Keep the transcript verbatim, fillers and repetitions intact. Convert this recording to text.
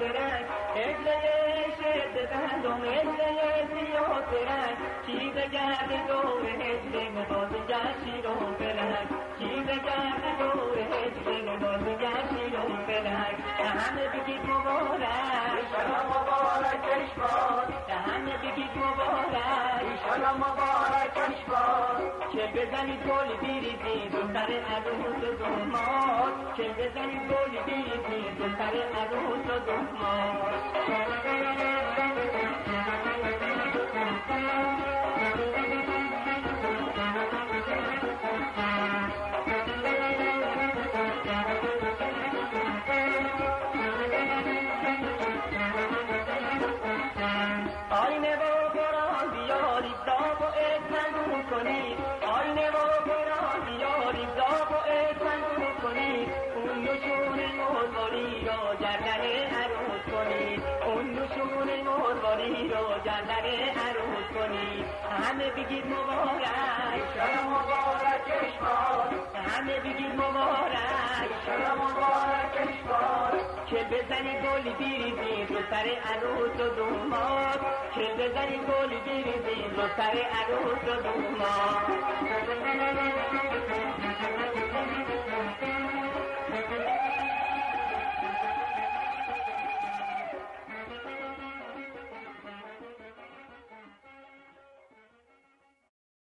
برنگ هجله شد بندم هجله سیاه برنگ چی بگرد دور هجله باز گشتی رو برنگ چی بگرد دور هجله باز گشتی رو برنگ همه بگید مبارک ایشالا مبارکش باد همه بگید مبارک ایشالا مبارکش باد که بزنید گل بیریزی دختر عروس و داماد که بزنید گل بیریزی دختر عروس و داماد آینه و قرآن بیارید داغ و اتمنگو کنید آینه و قرآن بیارید داغ و اتمنگو کنید اون نشون مرواری رو گردن عروس کنید اون نشون مرواری رو گردن عروس کنید همه بگید مبارک ایشالا مبارکش باد همه بگید مبارک ایشالا مبارکش باد که بزنید گل بیریزید رو سر عروس و داماد که بزنید گل بیریزید رو سر عروس و داماد